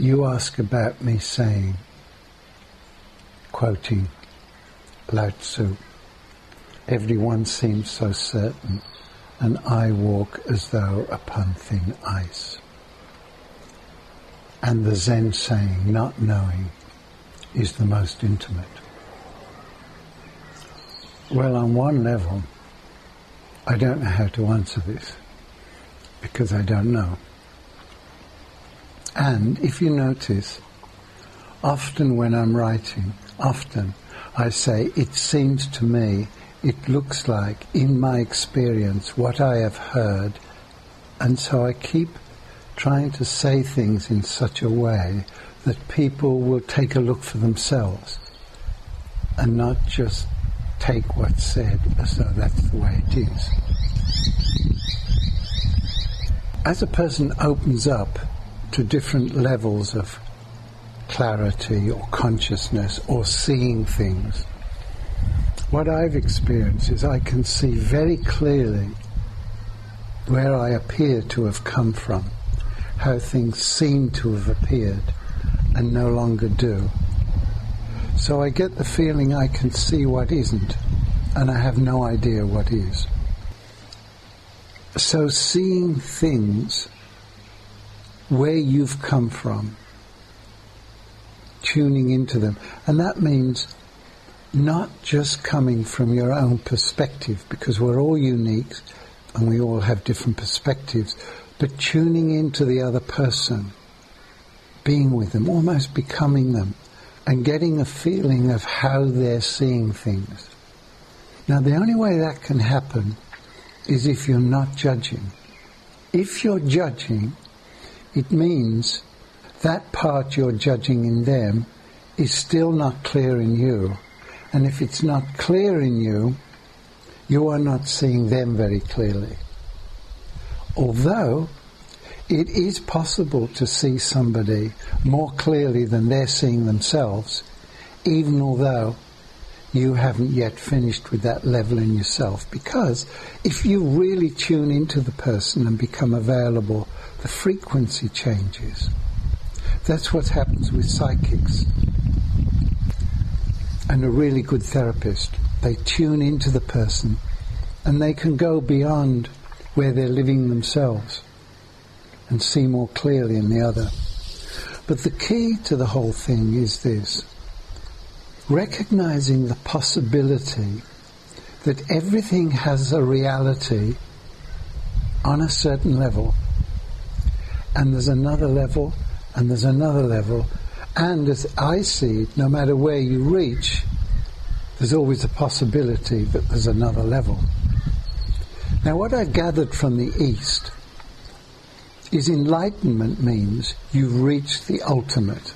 You ask about me saying, quoting Lao Tzu, everyone seems so certain, and I walk as though upon thin ice. And the Zen saying, not knowing, is the most intimate. Well, on one level, I don't know how to answer this, because I don't know. And if you notice, often when I'm writing, I say, it seems to me, it looks like, in my experience, what I have heard, and so I keep trying to say things in such a way that people will take a look for themselves and not just take what's said as though that's the way it is. As a person opens up to different levels of clarity or consciousness or seeing things, what I've experienced is I can see very clearly where I appear to have come from, how things seem to have appeared and no longer do. So I get the feeling I can see what isn't, and I have no idea what is. So seeing things where you've come from, tuning into them, and that means not just coming from your own perspective, because we're all unique and we all have different perspectives, but tuning into the other person, being with them, almost becoming them, and getting a feeling of how they're seeing things. Now, the only way that can happen is if you're not judging. If you're judging, it means that part you're judging in them is still not clear in you. And if it's not clear in you, you are not seeing them very clearly. Although it is possible to see somebody more clearly than they're seeing themselves, even although you haven't yet finished with that level in yourself. Because if you really tune into the person and become available, the frequency changes. That's what happens with psychics. And a really good therapist, they tune into the person and they can go beyond where they're living themselves and see more clearly in the other. But the key to the whole thing is this: recognizing the possibility that everything has a reality on a certain level, and there's another level, and there's another level, and as I see it, no matter where you reach, there's always a possibility that there's another level. Now, what I gathered from the East is enlightenment means you've reached the ultimate.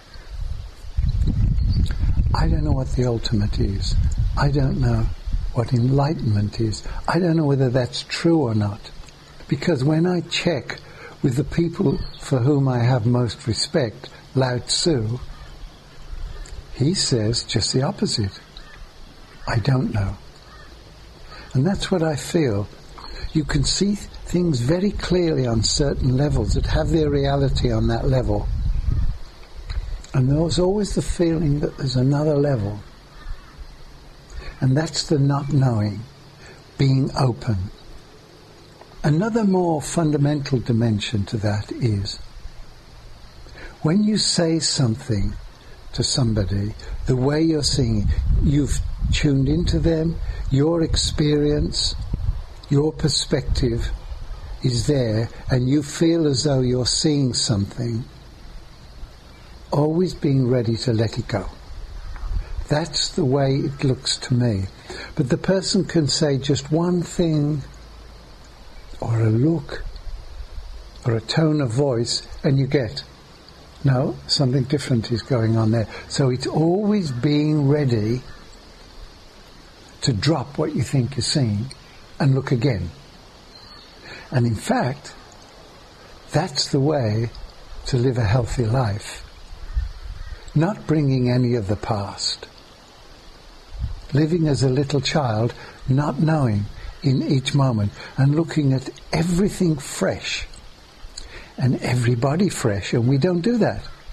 I don't know what the ultimate is. I don't know what enlightenment is. I don't know whether that's true or not. Because when I check with the people for whom I have most respect, Lao Tzu, he says just the opposite. I don't know. And that's what I feel. You can see things very clearly on certain levels that have their reality on that level. And there's always the feeling that there's another level. And that's the not knowing, being open. Another more fundamental dimension to that is when you say something to somebody, the way you're seeing it, you've tuned into them, your experience, your perspective is there, and you feel as though you're seeing something, always being ready to let it go. That's the way it looks to me. But the person can say just one thing, or a look, or a tone of voice, and you get, no, something different is going on there. So it's always being ready to drop what you think you're seeing and look again. And in fact, that's the way to live a healthy life. Not bringing any of the past. Living as a little child, not knowing in each moment, and looking at everything fresh and everybody fresh, and we don't do that.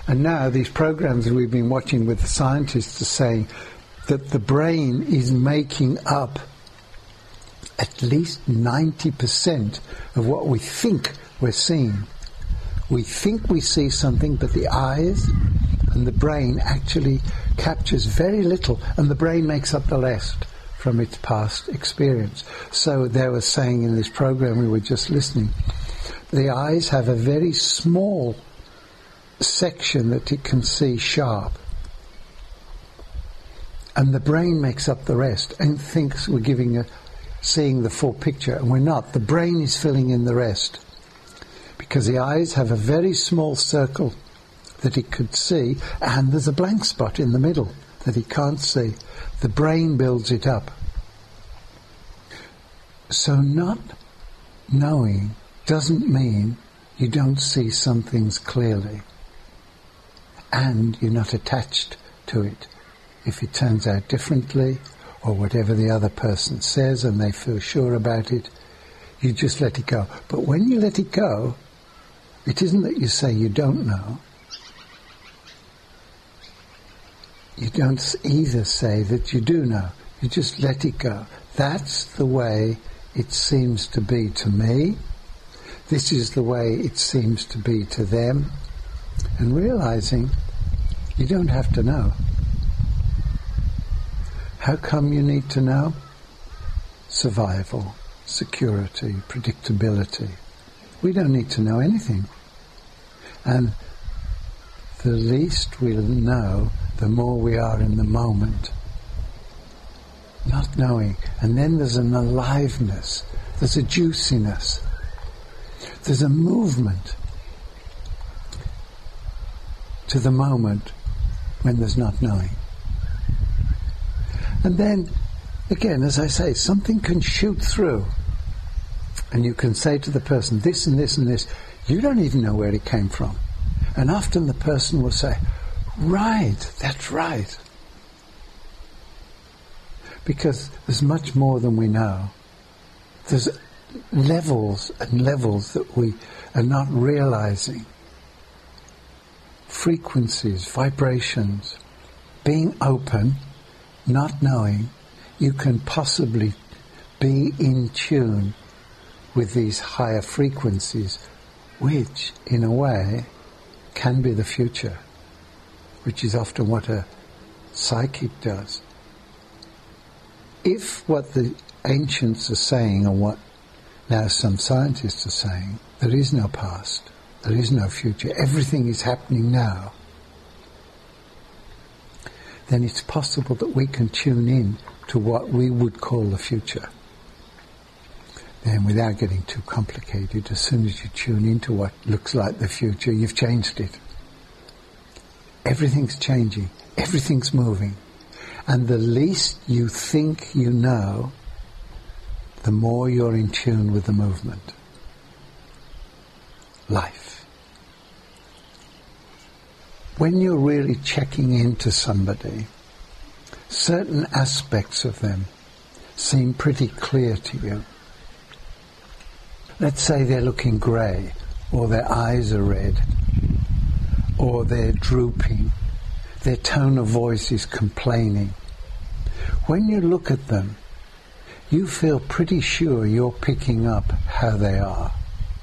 And now these programs that we've been watching with the scientists are saying that the brain is making up at least 90% of what we think we're seeing. We think we see something, but the eyes and the brain actually captures very little, and the brain makes up the rest from its past experience. So they were saying in this program we were just listening, the eyes have a very small section that it can see sharp, and the brain makes up the rest and thinks we're seeing the full picture, and we're not. The brain is filling in the rest because the eyes have a very small circle that it could see, and there's a blank spot in the middle that it can't see. The brain builds it up. So not knowing doesn't mean you don't see some things clearly, and you're not attached to it. If it turns out differently, or whatever the other person says and they feel sure about it, you just let it go. But when you let it go, it isn't that you say you don't know. You don't either say that you do know. You just let it go. That's the way it seems to be to me. This is the way it seems to be to them. And realizing you don't have to know. How come you need to know? Survival, security, predictability. We don't need to know anything. And the least we'll know, the more we are in the moment. Not knowing. And then there's an aliveness. There's a juiciness. There's a movement to the moment when there's not knowing. And then, again, as I say, something can shoot through. And you can say to the person, this and this and this. You don't even know where it came from. And often the person will say, right, that's right. Because there's much more than we know. There's levels and levels that we are not realizing. Frequencies, vibrations, being open, not knowing, you can possibly be in tune with these higher frequencies, which, in a way, can be the future, which is often what a psychic does. If what the ancients are saying, and what now some scientists are saying, there is no past, there is no future, everything is happening now, then it's possible that we can tune in to what we would call the future. Then, without getting too complicated, as soon as you tune into what looks like the future, you've changed it. Everything's changing, everything's moving. And the least you think you know, the more you're in tune with the movement. Life. When you're really checking into somebody, certain aspects of them seem pretty clear to you. Let's say they're looking grey, or their eyes are red, or they're drooping, their tone of voice is complaining. When you look at them, you feel pretty sure you're picking up how they are.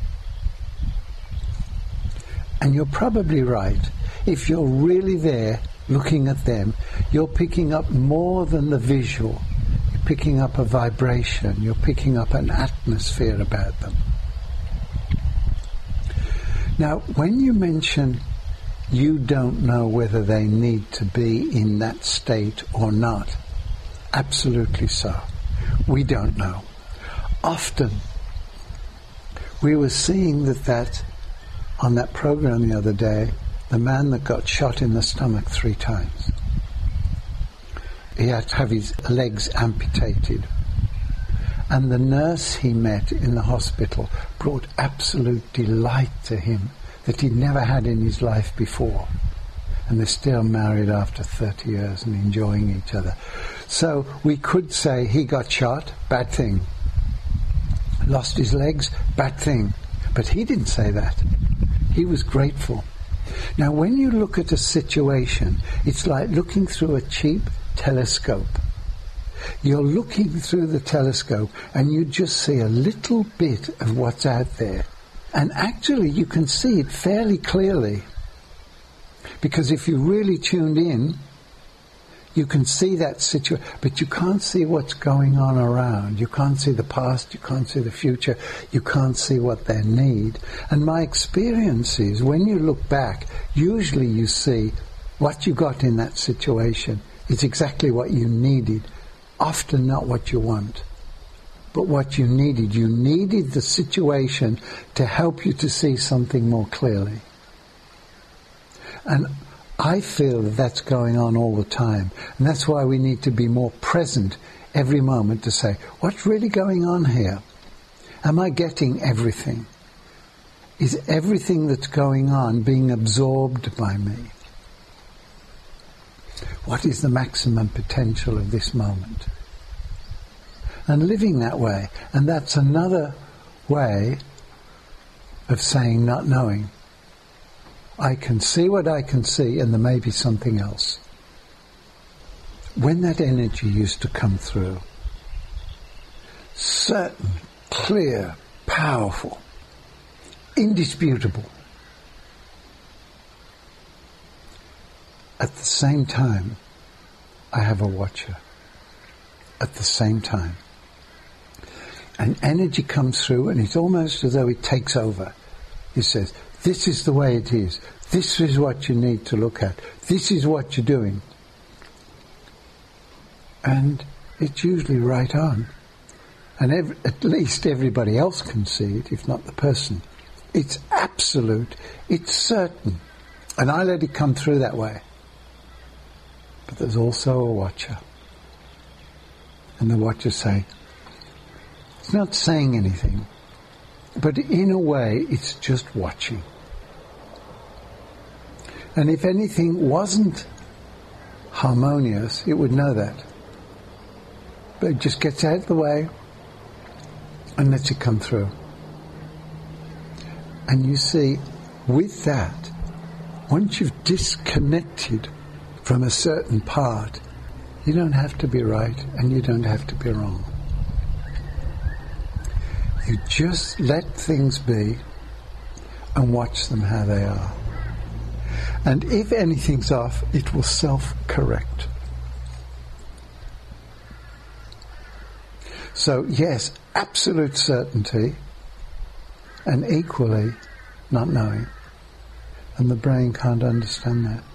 And you're probably right. If you're really there looking at them, you're picking up more than the visual. You're picking up a vibration. You're picking up an atmosphere about them. Now, when you mention you don't know whether they need to be in that state or not, absolutely so. We don't know. Often, we were seeing that on that program the other day, the man that got shot in the stomach 3 times. He had to have his legs amputated. And the nurse he met in the hospital brought absolute delight to him that he'd never had in his life before. And they're still married after 30 years and enjoying each other. So we could say he got shot, bad thing. Lost his legs, bad thing. But he didn't say that. He was grateful. Now, when you look at a situation, it's like looking through a cheap telescope. You're looking through the telescope and you just see a little bit of what's out there. And actually you can see it fairly clearly. Because if you really tuned in, you can see that situation, but you can't see what's going on around. You can't see the past, you can't see the future, you can't see what they need. And my experience is, when you look back, usually you see what you got in that situation is exactly what you needed, often not what you want, but what you needed. You needed the situation to help you to see something more clearly. And I feel that that's going on all the time. And that's why we need to be more present every moment to say, what's really going on here? Am I getting everything? Is everything that's going on being absorbed by me? What is the maximum potential of this moment? And living that way. And that's another way of saying not knowing. I can see what I can see, and there may be something else. When that energy used to come through, certain, clear, powerful, indisputable. At the same time, I have a watcher. At the same time. And energy comes through, and it's almost as though it takes over. It says, this is the way it is. This is what you need to look at. This is what you're doing. And it's usually right on. And at least everybody else can see it, if not the person. It's absolute. It's certain. And I let it come through that way. But there's also a watcher. And the watcher saying, it's not saying anything. But in a way, it's just watching. And if anything wasn't harmonious, it would know that. But it just gets out of the way and lets it come through. And you see, with that, once you've disconnected from a certain part, you don't have to be right and you don't have to be wrong. You just let things be and watch them how they are. And if anything's off, it will self-correct. So yes, absolute certainty, and equally not knowing. And the brain can't understand that.